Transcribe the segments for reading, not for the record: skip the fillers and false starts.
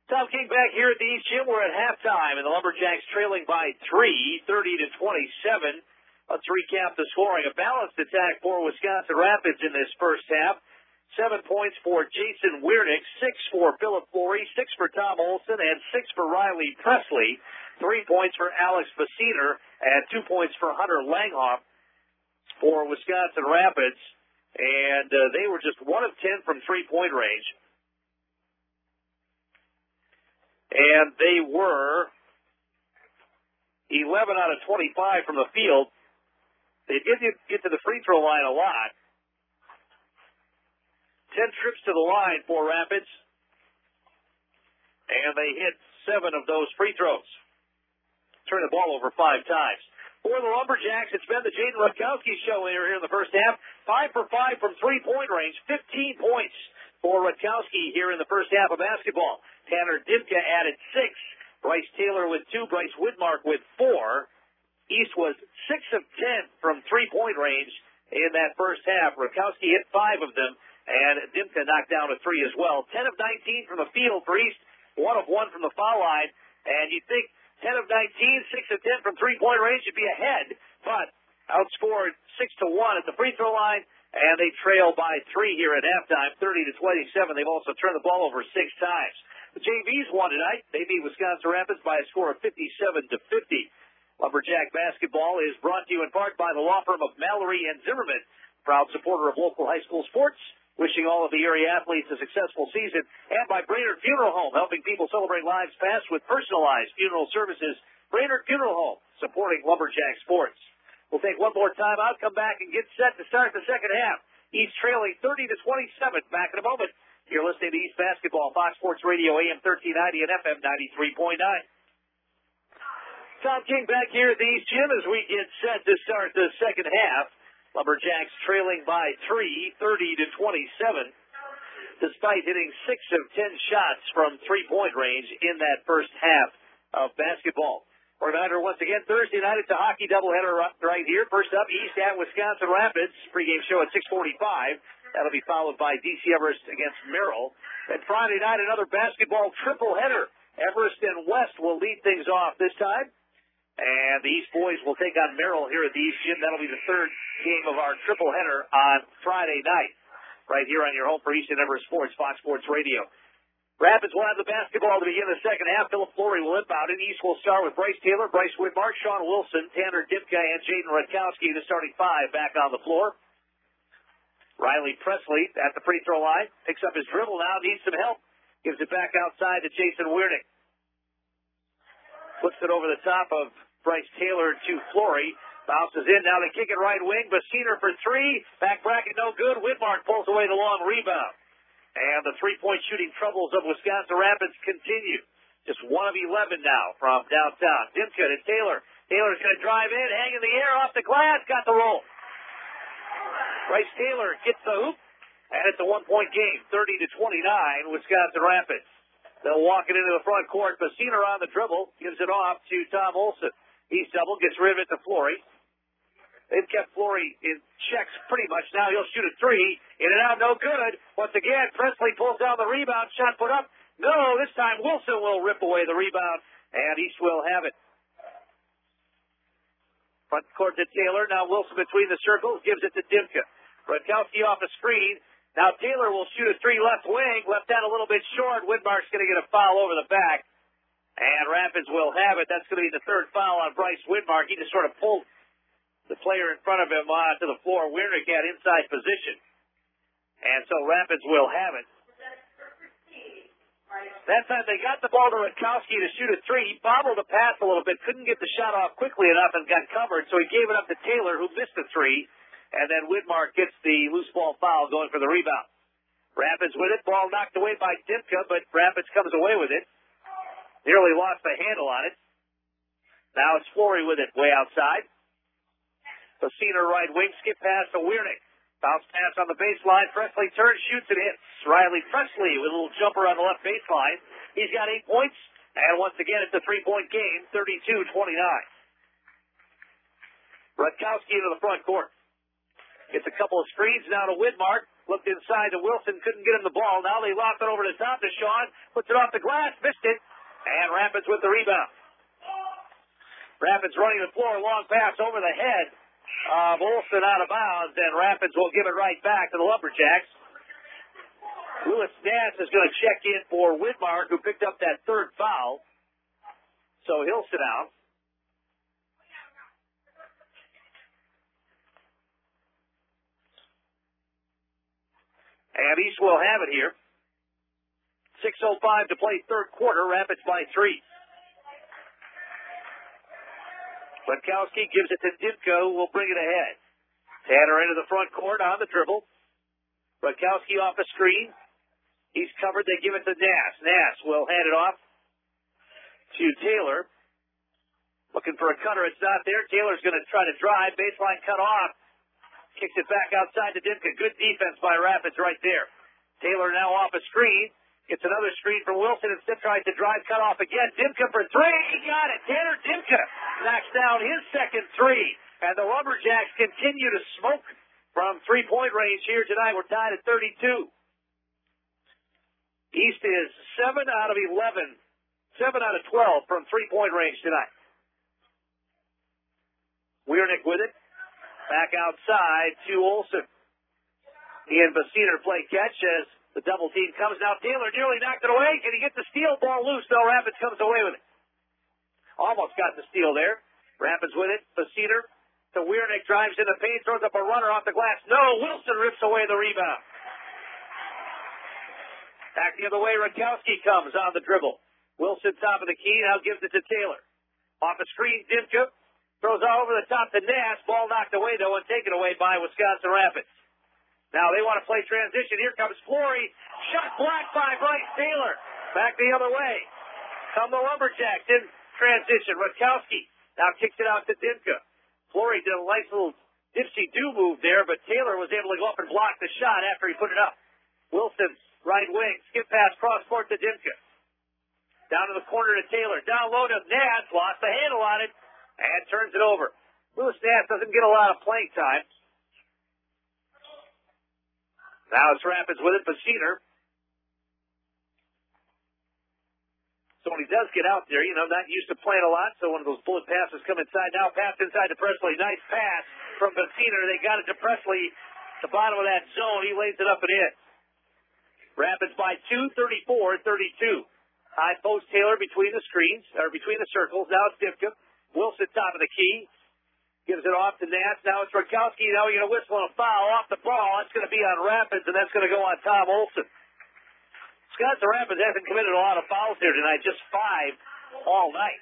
Tom King back here at the East Gym. We're at halftime, and the Lumberjacks trailing by 3, 30-27. Let's recap the scoring. A balanced attack for Wisconsin Rapids in this first half. 7 points for Jason Wiernick, 6 for Philip Flory, 6 for Tom Olson, and 6 for Riley Presley. 3 points for Alex Basiner, and 2 points for Hunter Langhoff for Wisconsin Rapids. And they were just 1 of 10 from three-point range. And they were 11 out of 25 from the field. They did get to the free throw line a lot. 10 trips to the line for Rapids. And they hit 7 of those free throws. Turned the ball over 5 times. For the Lumberjacks, it's been the Jaden Rutkowski show here in the first half. 5 for 5 from three-point range. 15 points for Rutkowski here in the first half of basketball. Tanner Dimka added 6. Bryce Taylor with 2. Bryce Whitmark with 4. East was 6 of 10 from three-point range in that first half. Rutkowski hit 5 of them, and Dimka knocked down a 3 as well. 10 of 19 from the field for East. 1 of 1 from the foul line. And you'd think 10 of 19, 6 of 10 from three-point range should be ahead, but outscored 6-1 at the free throw line. And they trail by 3 here at halftime, 30-27. They've also turned the ball over 6 times. The JVs won tonight. They beat Wisconsin Rapids by a score of 57-50. Lumberjack basketball is brought to you in part by the law firm of Mallory and Zimmerman, proud supporter of local high school sports, wishing all of the area athletes a successful season, and by Brainerd Funeral Home, helping people celebrate lives past with personalized funeral services. Brainerd Funeral Home, supporting Lumberjack sports. We'll take one more time out, come back, and get set to start the second half. East trailing 30-27. Back in a moment. You're listening to East Basketball, Fox Sports Radio, AM 1390 and FM 93.9. Tom King back here at the East Gym as we get set to start the second half. Lumberjacks trailing by 3, 30-27, despite hitting 6 of 10 shots from three-point range in that first half of basketball. Reminder once again, Thursday night it's a hockey doubleheader right here. First up, East at Wisconsin Rapids. Pregame show at 6:45. That'll be followed by D.C. Everest against Merrill. And Friday night, another basketball triple header. Everest and West will lead things off this time. And the East boys will take on Merrill here at the East Gym. That'll be the third game of our triple header on Friday night. Right here on your home for East and Everest Sports, Fox Sports Radio. Rapids will have the basketball to begin the second half. Philip Flory will inbound it. East will start with Bryce Taylor, Bryce Whitmark, Sean Wilson, Tanner Dimka, and Jaden Rutkowski, the starting 5 back on the floor. Riley Presley at the free throw line. Picks up his dribble now, needs some help. Gives it back outside to Jason Wiernick. Flips it over the top of Bryce Taylor to Flory. Bounces in, now they kick it right wing. Basiner for 3. Back bracket no good. Whitmark pulls away the long rebound. And the three-point shooting troubles of Wisconsin Rapids continue. Just 1 of 11 now from downtown. Dimka to Taylor. Taylor's going to drive in, hang in the air off the glass, got the roll. Bryce Taylor gets the hoop, and it's a 1-point game, 30-29, Wisconsin Rapids. They'll walk it into the front court. Basiner on the dribble, gives it off to Tom Olson. He's double, gets rid of it to Flory. They've kept Flory in checks pretty much. Now he'll shoot a 3. In and out, no good. Once again, Presley pulls down the rebound. Shot put up. No, this time Wilson will rip away the rebound, and East will have it. Front court to Taylor. Now Wilson between the circles, gives it to Dimka. Rutkowski off a screen. Now Taylor will shoot a 3 left wing. Left that a little bit short. Whitmark's going to get a foul over the back. And Rapids will have it. That's going to be the third foul on Bryce Whitmark. He just sort of pulled the player in front of him to the floor. Wiernick had inside position. And so Rapids will have it. That time they got the ball to Rutkowski to shoot a 3. He bobbled the pass a little bit, couldn't get the shot off quickly enough and got covered, so he gave it up to Taylor, who missed the 3. And then Whitmark gets the loose ball foul going for the rebound. Rapids with it. Ball knocked away by Dimka, but Rapids comes away with it. Nearly lost the handle on it. Now it's Flory with it way outside. Basiner right wing, skip pass to Wiernick. Bounce pass on the baseline. Presley turns, shoots, and hits. Riley Presley with a little jumper on the left baseline. He's got 8 points. And once again, it's a 3-point game, 32-29. Rutkowski into the front court. Gets a couple of screens now to Whitmark. Looked inside to Wilson, couldn't get him the ball. Now they loft it over the top to Sean. Puts it off the glass, missed it. And Rapids with the rebound. Rapids running the floor, long pass over the head of Olsen out of bounds, and Rapids will give it right back to the Lumberjacks. Lewis Nass is going to check in for Widmark, who picked up that third foul. So he'll sit down. And East will have it here. 6:05 to play third quarter. Rapids by 3. Lenkowski gives it to Dimka, who will bring it ahead. Tanner into the front court on the dribble. Lenkowski off the screen. He's covered. They give it to Nass. Nass will hand it off to Taylor. Looking for a cutter. It's not there. Taylor's going to try to drive. Baseline cut off. Kicks it back outside to Dimka. Good defense by Rapids right there. Taylor now off a screen. Gets another screen from Wilson. Instead tries to drive. Cut off again. Dimka for 3. He got it. Tanner Dimka knocks down his second 3. And the Lumberjacks continue to smoke from three-point range here tonight. We're tied at 32. East is 7 out of 11. 7 out of 12 from three-point range tonight. Wiernick with it. Back outside to Olsen. He and Basiner play catch as the double team comes. Now Taylor nearly knocked it away. Can he get the steal? Ball loose, though. Rapids comes away with it. Almost got the steal there. Rapids with it. Basiner to Wiernick. Drives in the paint. Throws up a runner off the glass. No. Wilson rips away the rebound. Back the other way. Rakowski comes on the dribble. Wilson top of the key. Now gives it to Taylor. Off the screen. Dimka. Throws all over the top to Nass. Ball knocked away, though, and taken away by Wisconsin Rapids. Now they want to play transition. Here comes Flory. Shot blocked by Bryce Taylor. Back the other way. Come the Lumberjacks in transition. Rakowski now kicks it out to Dimka. Flory did a nice little dipsy-do move there, but Taylor was able to go up and block the shot after he put it up. Wilson, right wing. Skip pass cross court to Dimka. Down to the corner to Taylor. Down low to Nass. Lost the handle on it. And turns it over. Lewis Nass doesn't get a lot of playing time. Now it's Rapids with it. Basiner. So when he does get out there, not used to playing a lot, so one of those bullet passes come inside. Now pass inside to Presley. Nice pass from Basiner. They got it to Presley. The bottom of that zone. He lays it up and in. Rapids by 2, 34-32. High post Taylor between the screens, or between the circles. Now it's Dimka. Wilson top of the key. Gives it off to Nass. Now it's Rakowski. Now you're going to whistle a foul off the ball. That's going to be on Rapids, and that's going to go on Tom Olsen. Wisconsin Rapids hasn't committed a lot of fouls here tonight, just 5 all night.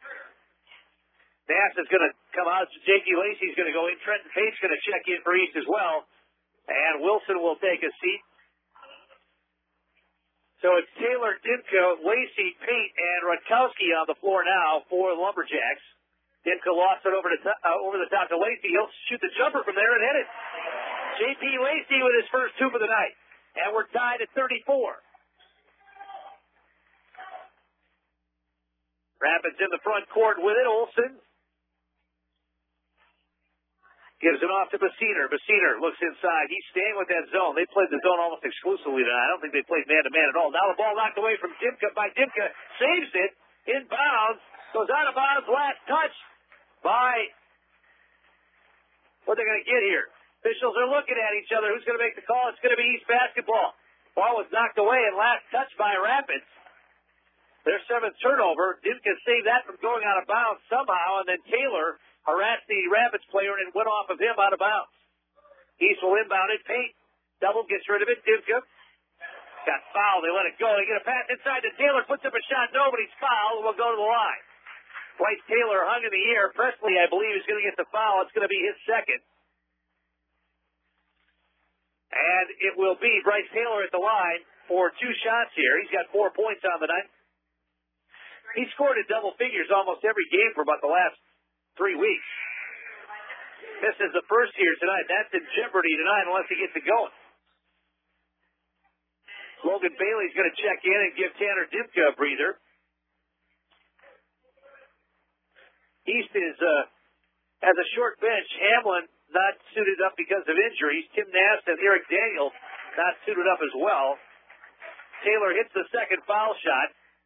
Nass is going to come out. J.P. Lacey's going to go in. Trenton Pate's going to check in for East as well. And Wilson will take a seat. So it's Taylor, Dimka, Lacey, Pate, and Rutkowski on the floor now for the Lumberjacks. Dimka lost it over the top to Lacey. He'll shoot the jumper from there and hit it. J.P. Lacey with his first 2 for the night. And we're tied at 34. Rapids in the front court with it. Olsen gives it off to Basiner. Basiner looks inside. He's staying with that zone. They played the zone almost exclusively tonight. I don't think they played man-to-man at all. Now the ball knocked away from Dimka by Dimka. Saves it. Inbounds. Goes out of bounds. Last touch by... What are they going to get here? Officials are looking at each other. Who's going to make the call? It's going to be East basketball. Ball was knocked away and last touch by Rapids. Their 7th turnover. Dimka saved that from going out of bounds somehow, and then Taylor harassed the Rapids player and went off of him out of bounds. East will inbound it. Pate double gets rid of it. Dimka got fouled. They let it go. They get a pass inside to Taylor. Puts up a shot. Nobody's fouled. Will go to the line. Bryce Taylor hung in the air. Presley, I believe, is going to get the foul. It's going to be his second. And it will be Bryce Taylor at the line for 2 shots here. He's got 4 points on the night. He scored in double figures almost every game for about the last 3 weeks. This is the first here tonight. That's in jeopardy tonight unless he gets it going. Logan Bailey's going to check in and give Tanner Dimka a breather. East has a short bench. Hamlin not suited up because of injuries. Tim Nass and Eric Daniels not suited up as well. Taylor hits the second foul shot.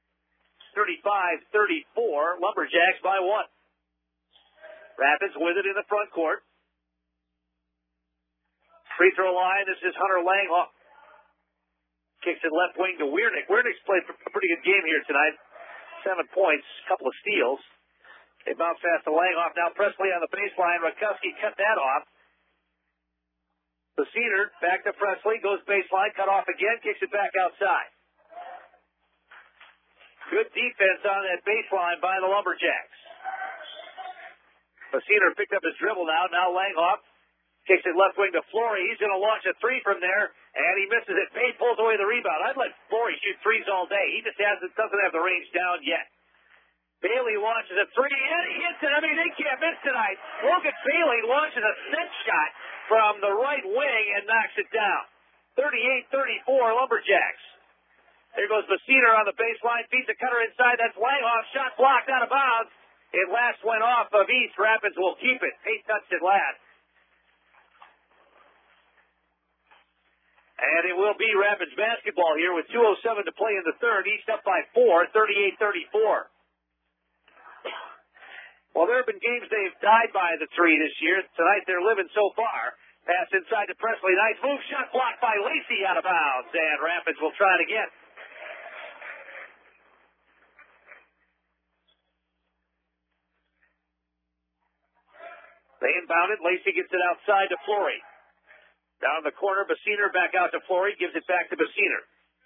35-34, Lumberjacks by 1. Rapids with it in the front court. Free throw line, this is Hunter Langhoff. Kicks it left wing to Wiernick. Wiernick's played a pretty good game here tonight. 7 points, a couple of steals. They bounce past to Langhoff. Now Presley on the baseline. Rutkowski cut that off. The Cedar back to Presley. Goes baseline. Cut off again. Kicks it back outside. Good defense on that baseline by the Lumberjacks. The Cedar picked up his dribble now. Now Langhoff kicks it left wing to Flory. He's going to launch a three from there, and he misses it. Payne pulls away the rebound. I'd let Flory shoot threes all day. He just doesn't have the range down yet. Bailey launches a three, and he hits it. I mean, they can't miss tonight. Logan Bailey launches a set shot from the right wing and knocks it down. 38-34, Lumberjacks. There goes Cedar on the baseline, feeds the cutter inside. That's Langhoff. Shot blocked out of bounds. It last went off of East. Rapids will keep it. Payne touched it last. And it will be Rapids basketball here with 2:07 to play in the third. East up by 4, 38-34. Well, there have been games they've died by the three this year. Tonight they're living so far. Pass inside to Presley. Nice move. Shot blocked by Lacey out of bounds. And Rapids will try it again. They inbound it. Lacey gets it outside to Flory. Down in the corner, Bessiner back out to Flory. Gives it back to Bessiner.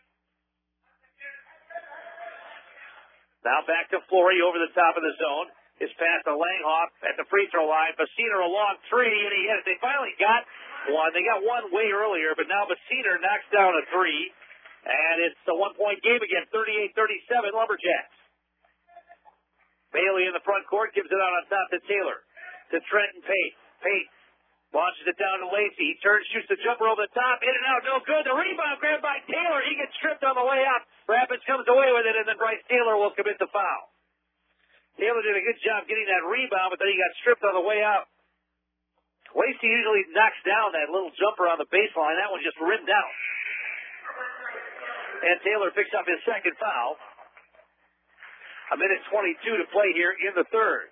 Now back to Flory over the top of the zone. His pass to Langhoff at the free throw line. Bessiner a long three, and he hit it. They finally got one. They got one way earlier, but now Bessiner knocks down a three. And it's a one-point game again, 38-37, Lumberjacks. Bailey in the front court gives it out on top to Taylor. To Trenton Pate. Pate launches it down to Lacey. He turns, shoots the jumper over the top. In and out, no good. The rebound grabbed by Taylor. He gets stripped on the way up. Rapids comes away with it, and then Bryce Taylor will commit the foul. Taylor did a good job getting that rebound, but then he got stripped on the way out. Lacey usually knocks down that little jumper on the baseline. That one just rimmed out. And Taylor picks up his second foul. 1:22 to play here in the third.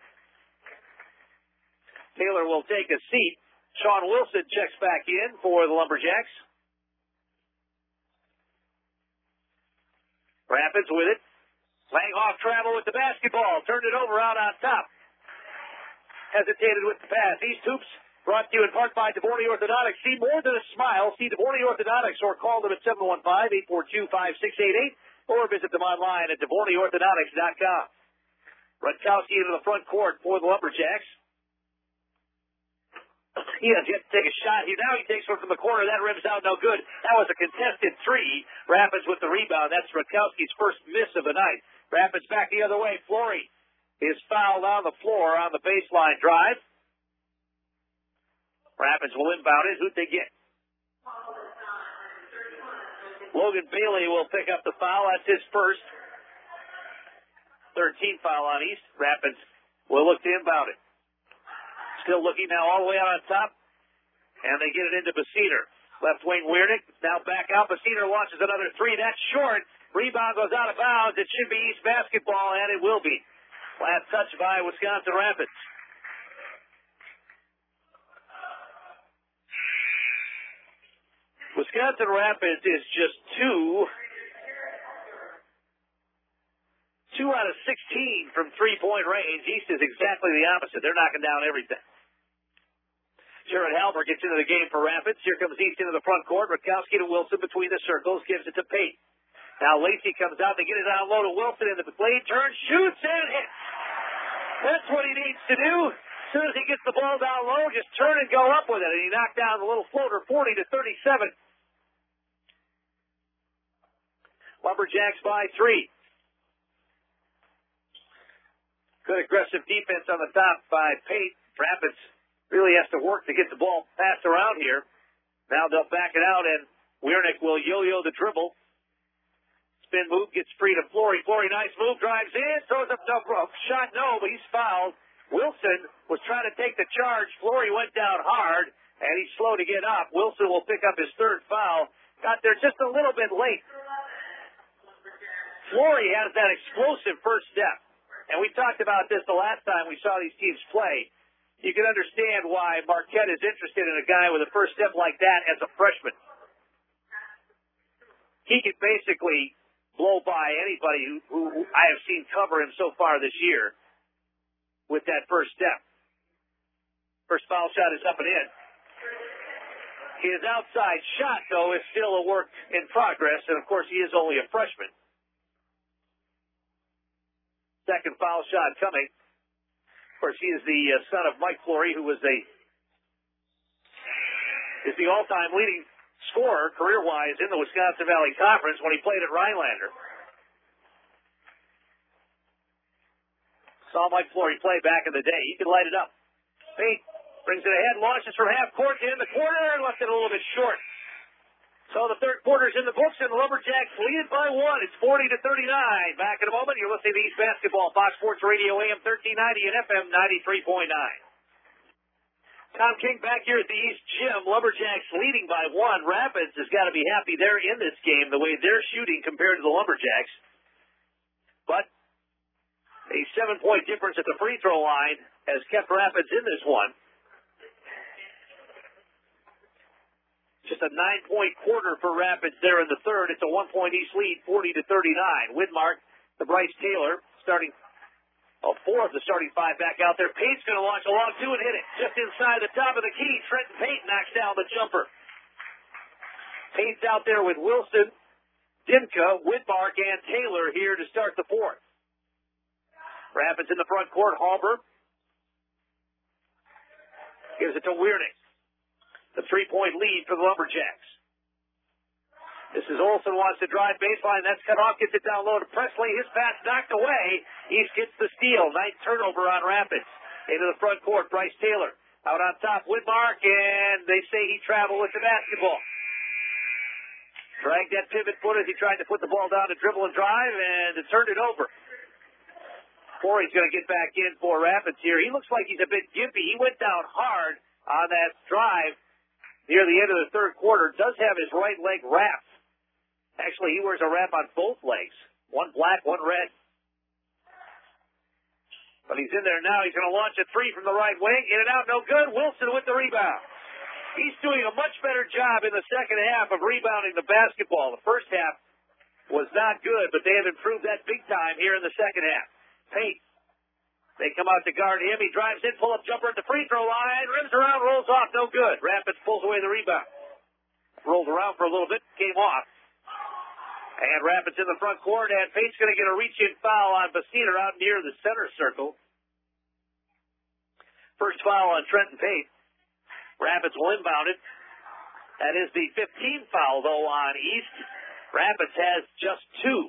Taylor will take a seat. Sean Wilson checks back in for the Lumberjacks. Rapids with it. Langhoff travel with the basketball. Turned it over out on top. Hesitated with the pass. East Hoops brought to you in part by DeVorny Orthodontics. See more than a smile. See DeVorny Orthodontics or call them at 715-842-5688 or visit them online at DeVornyOrthodontics.com. Rutkowski into the front court for the Lumberjacks. He has yet to take a shot here. Now he takes one from the corner. That rims out no good. That was a contested three. Rapids with the rebound. That's Rutkowski's first miss of the night. Rapids back the other way. Flory is fouled on the floor on the baseline drive. Rapids will inbound it. Who'd they get? Logan Bailey will pick up the foul. That's his first. 13th foul on East. Rapids will look to inbound it. Still looking now all the way out on top. And they get it into Bessiner. Left wing Wiernick. Now back out. Bessiner launches another three. That's short. Rebound goes out of bounds. It should be East basketball, and it will be. Last touch by Wisconsin Rapids. Wisconsin Rapids is just 2 out of 16 from three-point range. East is exactly the opposite. They're knocking down everything. Jared Halber gets into the game for Rapids. Here comes East into the front court. Rutkowski to Wilson between the circles. Gives it to Pate. Now Lacey comes out. They get it down low to Wilson in the lane. Turns, shoots, and hits. That's what he needs to do. As soon as he gets the ball down low, just turn and go up with it. And he knocked down the little floater, 40-37. Lumberjacks by 3. Good aggressive defense on the top by Pate. Rapids really has to work to get the ball passed around here. Now they'll back it out, and Wiernick will yo-yo the dribble. Spin move, gets free to Flory. Flory, nice move, drives in, throws up the shot, no, but he's fouled. Wilson was trying to take the charge. Flory went down hard, and he's slow to get up. Wilson will pick up his third foul, got there just a little bit late. Flory has that explosive first step. And we talked about this the last time we saw these teams play. You can understand why Marquette is interested in a guy with a first step like that as a freshman. He can basically blow by anybody who I have seen cover him so far this year with that first step. First foul shot is up and in. His outside shot, though, is still a work in progress, and, of course, he is only a freshman. Second foul shot coming. Of course, he is the son of Mike Flory, who is the all-time leading scorer, career-wise, in the Wisconsin Valley Conference when he played at Rhinelander. Saw Mike Flory play back in the day. He could light it up. Pate brings it ahead, launches from half court in the corner, and left it a little bit short. So the third quarter's in the books, and the Lumberjacks lead it by one. It's 40-39. Back in a moment. You're listening to East Basketball, Fox Sports Radio, AM 1390 and FM 93.9. Tom King back here at the East Gym. Lumberjacks leading by one. Rapids has got to be happy they're in this game, the way they're shooting compared to the Lumberjacks. But a 7-point difference at the free throw line has kept Rapids in this one. Just a 9-point quarter for Rapids there in the third. It's a 1-point East lead, 40-39. Widmark to Bryce Taylor, starting 4 of the starting 5 back out there. Pate's going to launch a long 2 and hit it. Just inside the top of the key, Trenton Pate knocks down the jumper. Pate's out there with Wilson, Dimka, Widmark, and Taylor here to start the fourth. Rapids in the front court. Hallberg gives it to Wiernick. The 3-point lead for the Lumberjacks. This is Olsen wants to drive baseline. That's cut off. Gets it down low to Presley. His pass knocked away. East gets the steal. Ninth turnover on Rapids. Into the front court. Bryce Taylor out on top. Widmark, and they say he traveled with the basketball. Dragged that pivot foot as he tried to put the ball down to dribble and drive, and it turned it over. Flory's going to get back in for Rapids here. He looks like he's a bit gimpy. He went down hard on that drive near the end of the third quarter. Does have his right leg wrapped. Actually, he wears a wrap on both legs. One black, one red. But he's in there now. He's going to launch a 3 from the right wing. In and out, no good. Wilson with the rebound. He's doing a much better job in the second half of rebounding the basketball. The first half was not good, but they have improved that big time here in the second half. Pate. They come out to guard him. He drives in, pull-up jumper at the free throw line, rims around, rolls off, no good. Rapids pulls away the rebound. Rolled around for a little bit, came off. And Rapids in the front court, and Pate's going to get a reach-in foul on Basiner out near the center circle. First foul on Trenton Pate. Rapids will inbound it. That is the 15th foul, though, on East. Rapids has just 2.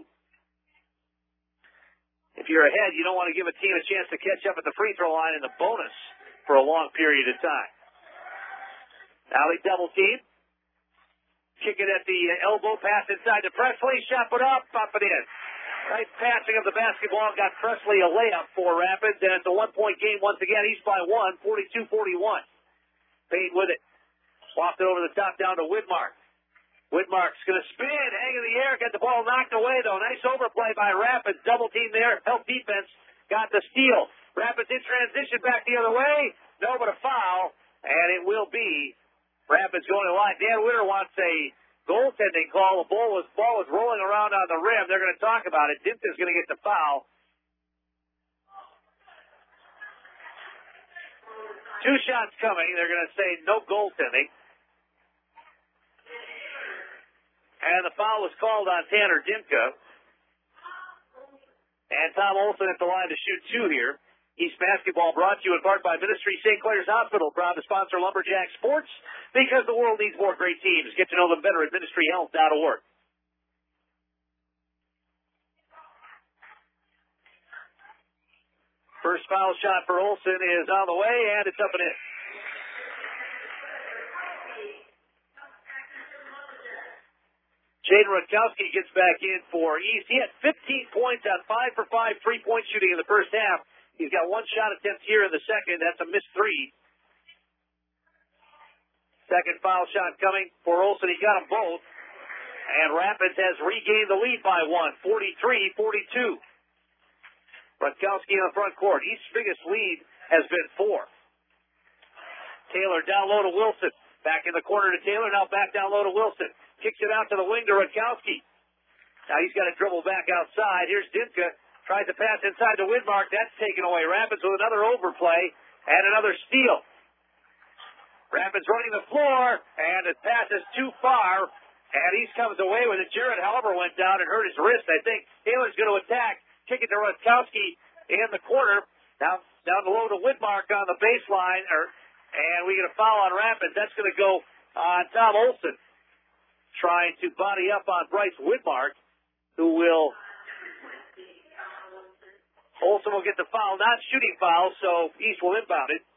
If you're ahead, you don't want to give a team a chance to catch up at the free throw line in the bonus for a long period of time. Now they double team. Kick it at the elbow, pass inside to Presley. Shot put up, pop it in. Nice passing of the basketball. Got Presley a layup for Rapids, and it's a 1-point game once again. East by 1, 42-41. Pate with it. Swapped it over the top down to Widmark. Widmark's going to spin, hang in the air, get the ball knocked away, though. Nice overplay by Rapids. Double team there. Help defense. Got the steal. Rapids in transition back the other way. No, but a foul. And it will be Rapids going to line. Dan Witter wants a goaltending call. The ball was rolling around on the rim. They're going to talk about it. Dimka's going to get the foul. 2 shots coming. They're going to say no goaltending. And the foul was called on Tanner Dimka. And Tom Olsen at the line to shoot 2 here. East Basketball brought to you in part by Ministry St. Clair's Hospital, proud to sponsor Lumberjack Sports because the world needs more great teams. Get to know them better at ministryhealth.org. First foul shot for Olsen is on the way, and it's up and in. Jaden Rutkowski gets back in for East. He had 15 points on 5 for 5 3-point shooting in the first half. He's got 1 shot attempt here in the second. That's a missed 3. Second foul shot coming for Olsen. He got them both. And Rapids has regained the lead by one, 43-42. Rutkowski in the front court. East's biggest lead has been 4. Taylor down low to Wilson. Back in the corner to Taylor. Now back down low to Wilson. Kicks it out to the wing to Rutkowski. Now he's got to dribble back outside. Here's Dimka. Tries to pass inside to Widmark. That's taken away. Rapids with another overplay and another steal. Rapids running the floor, and it passes too far, and he comes away with it. Jared Halber went down and hurt his wrist. I think Taylor's going to attack. Kick it to Rutkowski in the corner. Now down low to Widmark on the baseline, and we get a foul on Rapids. That's going to go on Tom Olson, trying to body up on Bryce Widmark, who will... Olson will get the foul, not shooting foul, so East will inbound it.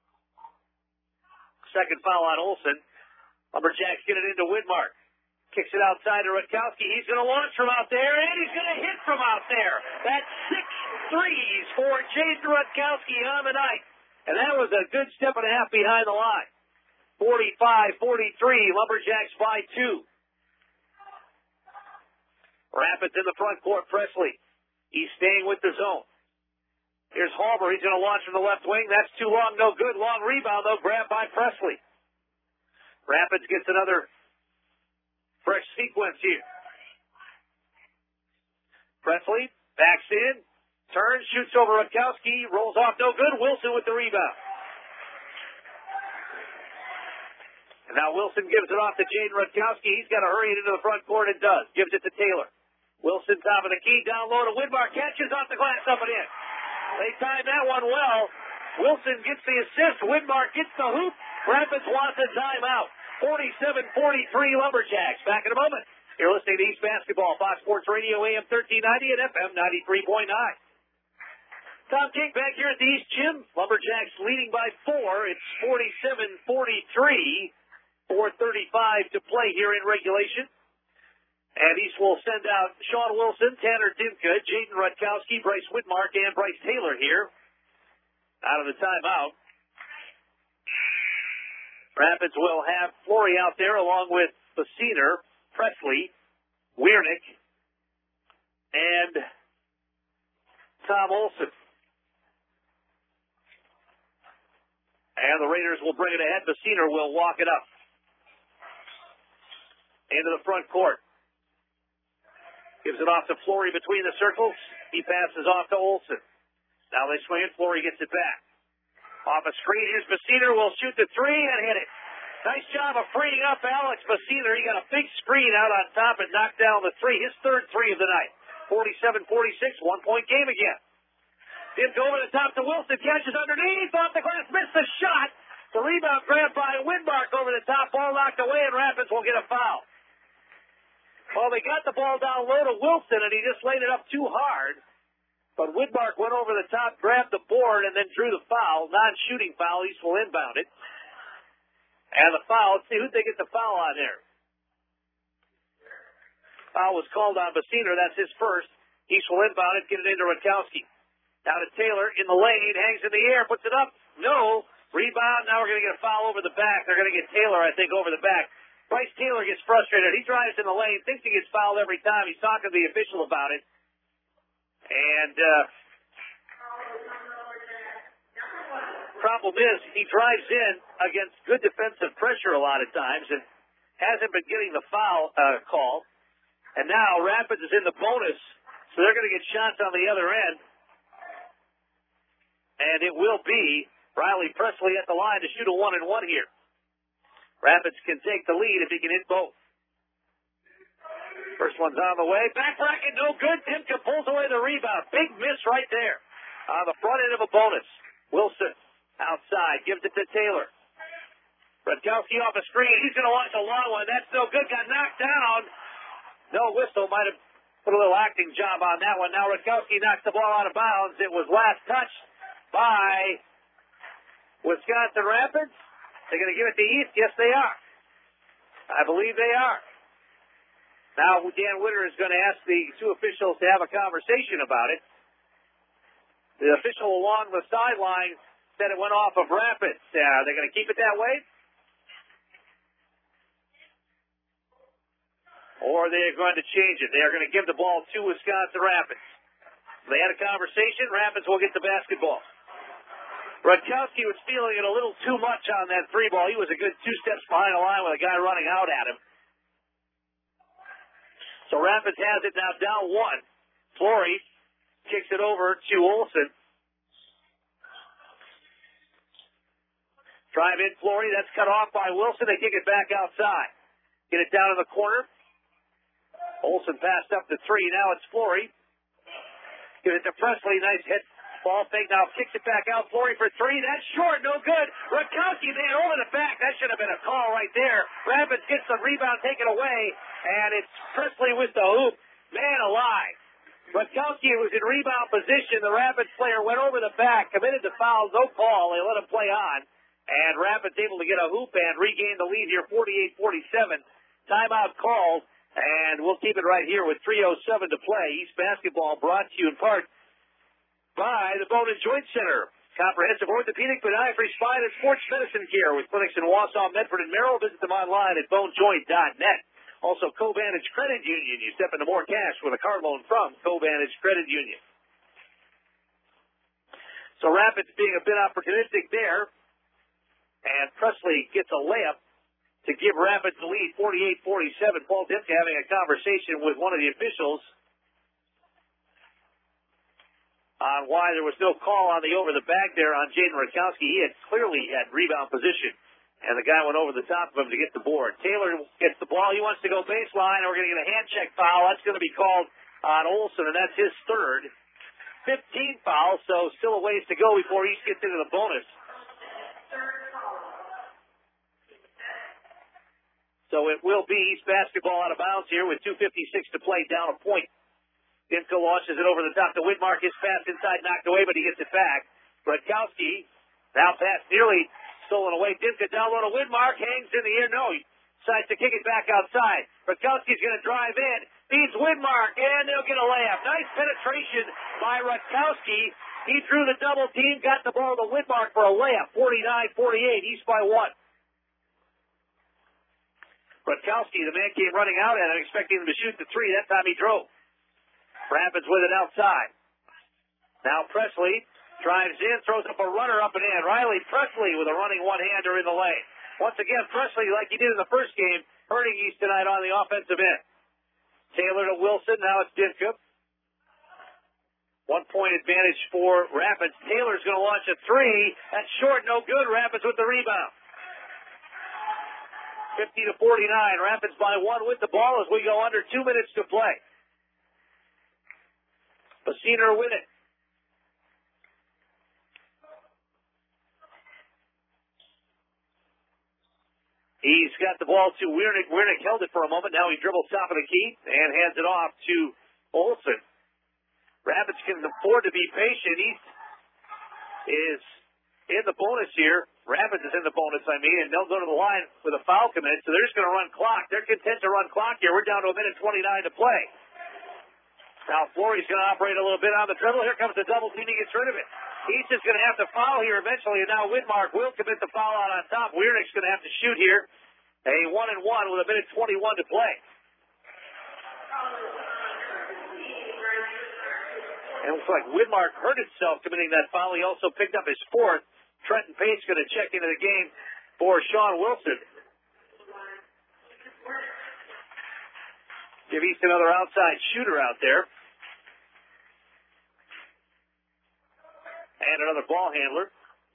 Second foul on Olson. Lumberjacks get it into Widmark. Kicks it outside to Rutkowski. He's going to launch from out there, and he's going to hit from out there. That's 6 threes for Jaden Rutkowski on the night. And that was a good step and a half behind the line. 45-43, Lumberjacks by 2. Rapids in the front court, Presley. He's staying with the zone. Here's Halber. He's going to launch from the left wing. That's too long, no good. Long rebound, though, grabbed by Presley. Rapids gets another fresh sequence here. Presley backs in, turns, shoots over Rutkowski, rolls off, no good. Wilson with the rebound. And now Wilson gives it off to Jaden Rutkowski. He's got to hurry it into the front court and does. Gives it to Taylor. Wilson top of the key, down low to Widmark. Catches off the glass, up and in. They timed that one well. Wilson gets the assist. Widmark gets the hoop. Rapids wants a timeout. 47-43 Lumberjacks. Back in a moment. You're listening to East Basketball, Fox Sports Radio, AM 1390 and FM 93.9. Tom King back here at the East Gym. Lumberjacks leading by 4. It's 47-43. 4:35 to play here in regulation. And East will send out Sean Wilson, Tanner Dimka, Jaden Rutkowski, Bryce Widmark, and Bryce Taylor here out of the timeout. Rapids will have Flory out there along with Basiner, Presley, Wiernick, and Tom Olson. And the Raiders will bring it ahead. Basiner will walk it up into the front court. Gives it off to Flory between the circles. He passes off to Olson. Now they swing it. Flory gets it back. Off a screen. Here's Basiner. Will shoot the 3 and hit it. Nice job of freeing up Alex Basiner. He got a big screen out on top and knocked down the 3. His third 3 of the night. 47-46. 1-point game again. Dimka over the top to Wilson. Catches underneath. Off the glass. Missed the shot. The rebound grabbed by Widmark over the top. Ball knocked away, and Rapids will get a foul. Well, they got the ball down low to Wilson, and he just laid it up too hard. But Widmark went over the top, grabbed the board, and then drew the foul. Non-shooting foul. East will inbound it. And the foul, let's see, who'd they get the foul on there? Foul was called on Basiner. That's his first. East will inbound it, get it into Rutkowski. Now to Taylor in the lane, hangs in the air, puts it up. No. Rebound. Now we're going to get a foul over the back. They're going to get Taylor, I think, over the back. Bryce Taylor gets frustrated. He drives in the lane, thinks he gets fouled every time. He's talking to the official about it. And problem is he drives in against good defensive pressure a lot of times and hasn't been getting the foul call. And now Rapids is in the bonus, so they're going to get shots on the other end. And it will be Riley Presley at the line to shoot a 1-and-1 here. Rapids can take the lead if he can hit both. First one's on the way. Back bracket, no good. Dimka pulls away the rebound. Big miss right there on the front end of a bonus. Wilson outside, gives it to Taylor. Rutkowski off a screen. He's going to launch a long one. That's no good. Got knocked down. No whistle. Might have put a little acting job on that one. Now Rutkowski knocks the ball out of bounds. It was last touched by Wisconsin Rapids. They're going to give it to East? Yes, they are. I believe they are. Now, Dan Witter is going to ask the two officials to have a conversation about it. The official along the sideline said it went off of Rapids. Are they going to keep it that way? or they're going to change it. They are going to give the ball to Wisconsin Rapids. They had a conversation. Rapids will get the basketball. Rutkowski was feeling it a little too much on that three ball. He was a good 2 steps behind the line with a guy running out at him. So Rapids has it now down 1. Flory kicks it over to Olsen. Drive in Flory. That's cut off by Wilson. They kick it back outside. Get it down in the corner. Olsen passed up the 3. Now it's Flory. Give it to Presley. Nice hit. Ball fake now, kicks it back out. Flory for 3. That's short, no good. Rutkowski there over the back. That should have been a call right there. Rapids gets the rebound taken away, and it's Presley with the hoop. Man alive. Rutkowski was in rebound position. The Rapids player went over the back, committed the foul, no call. They let him play on, and Rapids able to get a hoop and regain the lead here, 48-47. Timeout called, and we'll keep it right here with 3:07 to play. East basketball brought to you in part by the Bone and Joint Center. Comprehensive orthopedic, podiatry, spine, and sports medicine care with clinics in Wausau, Medford, and Merrill. Visit them online at bonejoint.net. Also, CoVantage Credit Union. You step into more cash with a car loan from CoVantage Credit Union. So Rapids being a bit opportunistic there. And Presley gets a layup to give Rapids the lead, 48-47. Paul Dimka having a conversation with one of the officials on why there was no call on the over-the-back there on Jaden Rutkowski. He had clearly had rebound position, and the guy went over the top of him to get the board. Taylor gets the ball. He wants to go baseline, and we're going to get a hand check foul. That's going to be called on Olsen, and that's his third. 15 foul, so still a ways to go before East gets into the bonus. So it will be East basketball out of bounds here with 2:56 to play, down a point. Dimka launches it over the top to Widmark. His pass inside knocked away, but he gets it back. Rutkowski now pass nearly stolen away. Dimka down low to Widmark. Hangs in the air. No, he decides to kick it back outside. Rutkowski's going to drive in. Beats Widmark, and they'll get a layup. Nice penetration by Rutkowski. He drew the double team, got the ball to Widmark for a layup. 49-48, East by 1. Rutkowski, the man came running out at him, expecting him to shoot the 3. That time he drove. Rapids with it outside. Now Presley drives in, throws up a runner up and in. Riley Presley with a running one-hander in the lane. Once again, Presley, like he did in the first game, hurting East tonight on the offensive end. Taylor to Wilson. Now it's Dimka. 1-point advantage for Rapids. Taylor's going to launch a 3. That's short, no good. Rapids with the rebound. 50-49. Rapids by 1 with the ball as we go under 2 minutes to play. Basiner with it. He's got the ball to Wiernick. Wiernick held it for a moment. Now he dribbles top of the key and hands it off to Olsen. Rapids can afford to be patient. East is in the bonus here. Rapids is in the bonus, and they'll go to the line with a foul commit, so they're just going to run clock. They're content to run clock here. We're down to 1:29 to play. Now Flory's going to operate a little bit on the dribble. Here comes the double team. He gets rid of it. East is going to have to foul here eventually, and now Widmark will commit the foul out on top. Wiernick's going to have to shoot here. A 1-1 with 1:21 to play. And it looks like Widmark hurt himself committing that foul. He also picked up his 4th. Trenton Pate's going to check into the game for Sean Wilson. Give East another outside shooter out there. And another ball handler.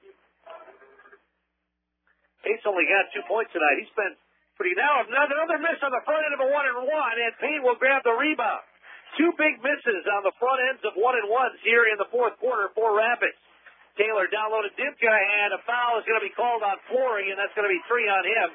Pate's only got 2 points tonight. He's been pretty. Now another miss on the front end of a 1-and-1, and Pate will grab the rebound. 2 big misses on the front ends of 1-and-1s here in the fourth quarter for Rapids. Taylor down low to Dimka, and a foul is going to be called on Flory, and that's going to be 3 on him.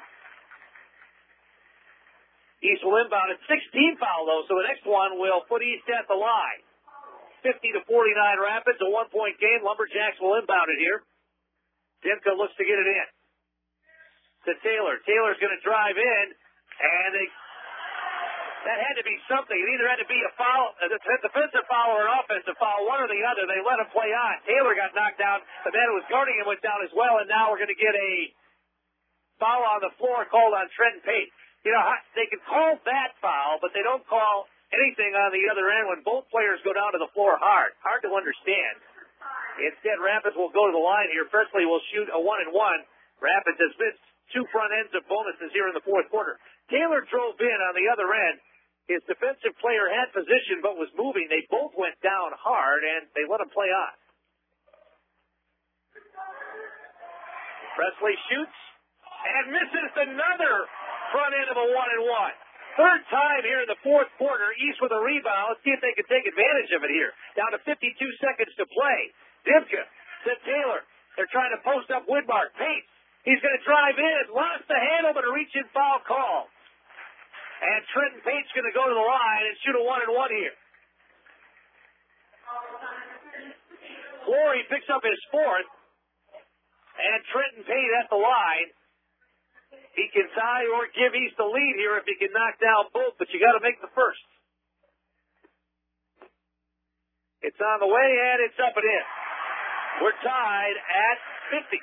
East will inbound at 16 foul, though, so the next one will put East at the line. 50-49 Rapids, a 1-point game. Lumberjacks will inbound it here. Dimka looks to get it in to Taylor. Taylor's going to drive in, and that had to be something. It either had to be a foul, a defensive foul or an offensive foul, one or the other. They let him play on. Taylor got knocked down. The man who was guarding him went down as well, and now we're going to get a foul on the floor called on Trenton Pate. they can call that foul, but they don't call anything on the other end when both players go down to the floor hard. Hard to understand. Instead, Rapids will go to the line here. Presley will shoot a 1-and-1. Rapids has missed 2 front ends of bonuses here in the fourth quarter. Taylor drove in on the other end. His defensive player had position but was moving. They both went down hard, and they let him play on. Presley shoots and misses another front end of a 1-and-1. Third time here in the fourth quarter. East with a rebound. Let's see if they can take advantage of it here. Down to 52 seconds to play. Dimka to Taylor. They're trying to post up Widmark. Pace. He's going to drive in. Lost the handle, but a reach-in foul call. And Trenton Pate's going to go to the line and shoot a 1-and-1 here. Flory picks up his fourth. And Trenton Pate at the line. He can tie or give East the lead here if he can knock down both, but you got to make the first. It's on the way, and it's up and in. We're tied at 50.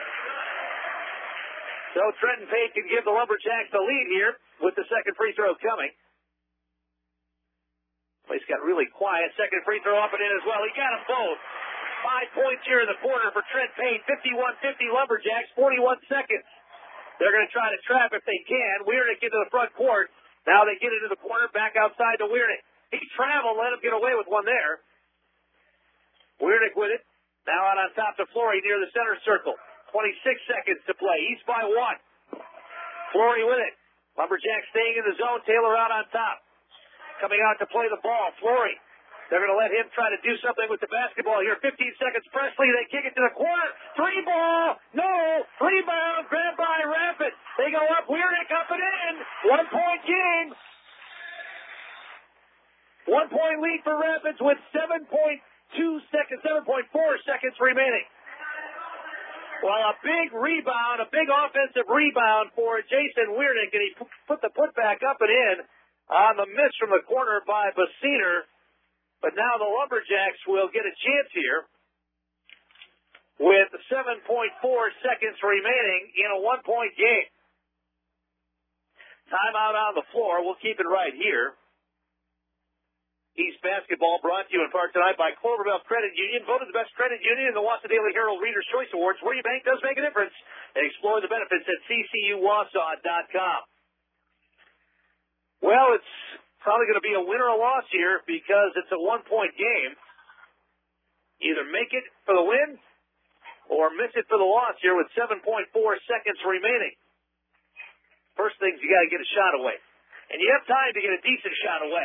So Trenton Pate can give the Lumberjacks the lead here with the second free throw coming. Place got really quiet. Second free throw up and in as well. He got them both. 5 points here in the quarter for Trent Pate. 51-50 Lumberjacks, 41 seconds. They're going to try to trap if they can. Wiernick into the front court. Now they get into the corner, back outside to Wiernick. He traveled, let him get away with one there. Wiernick with it. Now out on top to Flory near the center circle. 26 seconds to play. East by 1. Flory with it. Lumberjacks staying in the zone. Taylor out on top. Coming out to play the ball. Flory. They're going to let him try to do something with the basketball here. 15 seconds. Presley, they kick it to the corner. 3 ball. No. Rebound. Grabbed by Rapids. They go up. Wiernick up and in. 1 point game. 1 point lead for Rapids with 7.4 seconds remaining. Well, a big rebound, a big offensive rebound for Jason Wiernick, and he put the putback up and in on the miss from the corner by Basiner. But now the Lumberjacks will get a chance here with 7.4 seconds remaining in a 1 point game. Timeout on the floor. We'll keep it right here. East basketball brought to you in part tonight by Cloverville Credit Union, voted the best credit union in the Wausau Daily Herald Reader's Choice Awards, where your bank does make a difference. And explore the benefits at ccuwausau.com. Well, it's probably going to be a win or a loss here because it's a 1 point game. Either make it for the win or miss it for the loss here with 7.4 seconds remaining. First thing's you got to get a shot away. And you have time to get a decent shot away.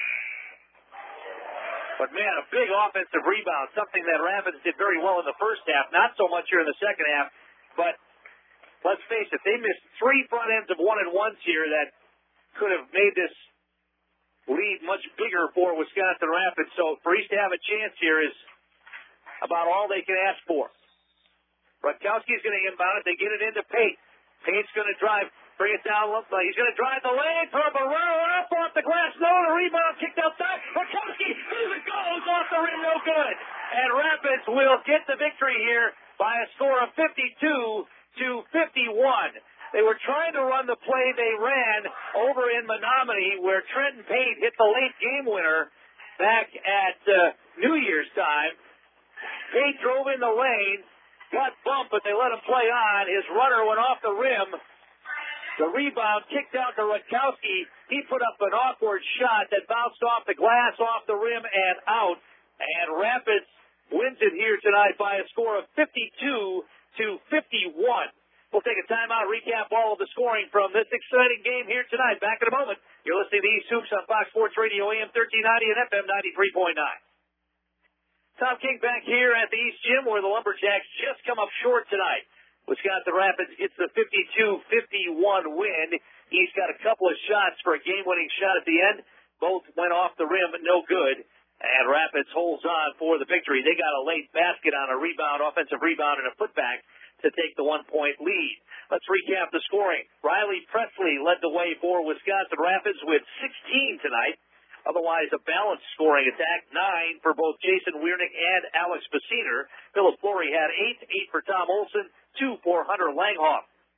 But, man, a big offensive rebound, something that Rapids did very well in the first half, not so much here in the second half. But let's face it, they missed 3 front ends of 1-and-1s here that could have made this lead much bigger for Wisconsin Rapids. So for East to have a chance here is about all they can ask for. Rutkowski's going to inbound it. They get it into Pate. Pate's going to drive, bring it down. He's going to drive the lane for a runner up off the glass. No, the rebound kicked outside. Rutkowski, it goes off the rim, no good. And Rapids will get the victory here by a score of 52-51. They were trying to run the play they ran over in Menominee where Trenton Pate hit the late game winner back at New Year's time. Pate drove in the lane, got bumped, but they let him play on. His runner went off the rim. The rebound kicked out to Rutkowski. He put up an awkward shot that bounced off the glass, off the rim, and out. And Rapids wins it here tonight by a score of 52-51. We'll take a timeout, recap all of the scoring from this exciting game here tonight. Back in a moment. You're listening to East Hoops on Fox Sports Radio, AM 1390 and FM 93.9. Tom King back here at the East Gym where the Lumberjacks just come up short tonight. Wisconsin Rapids gets the 52-51 win. He's got a couple of shots for a game-winning shot at the end. Both went off the rim, no good. And Rapids holds on for the victory. They got a late basket on a rebound, offensive rebound, and a putback to take the 1 point lead. Let's recap the scoring. Riley Presley led the way for Wisconsin Rapids with 16 tonight. Otherwise, a balanced scoring attack. 9 for both Jason Wiernick and Alex Basiner. Philip Flory had 8 for Tom Olson, 2 for Hunter Langhoff.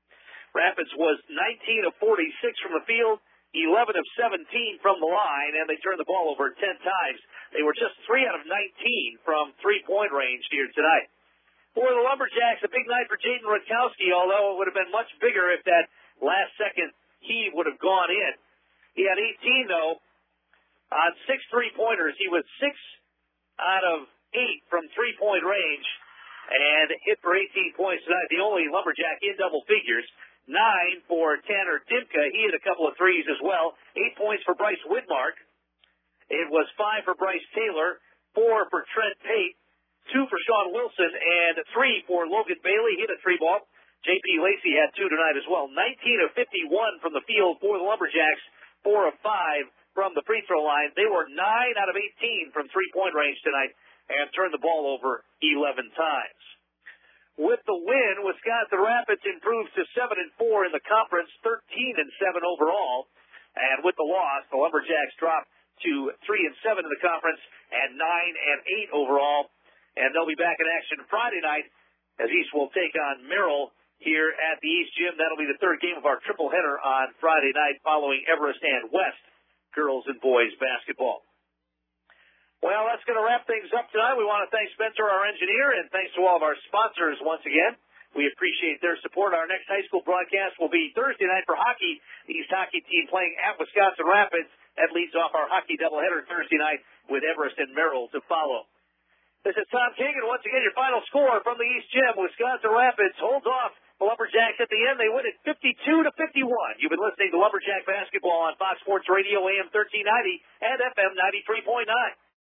Rapids was 19 of 46 from the field, 11 of 17 from the line, and they turned the ball over 10 times. They were just 3 out of 19 from three-point range here tonight. For the Lumberjacks, a big night for Jaden Rutkowski, although it would have been much bigger if that last-second heave would have gone in. He had 18, though, on 6 3-pointers. He was 6 out of 8 from three-point range and hit for 18 points tonight. The only Lumberjack in double figures. 9 for Tanner Dimka. He hit a couple of threes as well. 8 points for Bryce Widmark. It was 5 for Bryce Taylor, 4 for Trent Pate, 2 for Sean Wilson, and 3 for Logan Bailey. He hit a 3-ball. J.P. Lacey had 2 tonight as well. 19 of 51 from the field for the Lumberjacks, 4 of 5 from the free throw line. They were 9 out of 18 from three-point range tonight and turned the ball over 11 times. With the win, Wisconsin Rapids improves to 7-4 in the conference, 13-7 overall. And with the loss, the Lumberjacks drop to 3-7 in the conference and 9-8 overall. And they'll be back in action Friday night as East will take on Merrill here at the East Gym. That'll be the third game of our triple header on Friday night following Everest and West girls and boys basketball. Well, that's going to wrap things up tonight. We want to thank Spencer, our engineer, and thanks to all of our sponsors once again. We appreciate their support. Our next high school broadcast will be Thursday night for hockey. The East hockey team playing at Wisconsin Rapids. That leads off our hockey doubleheader Thursday night with Everest and Merrill to follow. This is Tom King, and once again, your final score from the East Gym. Wisconsin Rapids holds off the Lumberjacks at the end. They win it 52-51. You've been listening to Lumberjack Basketball on Fox Sports Radio, AM 1390 and FM 93.9.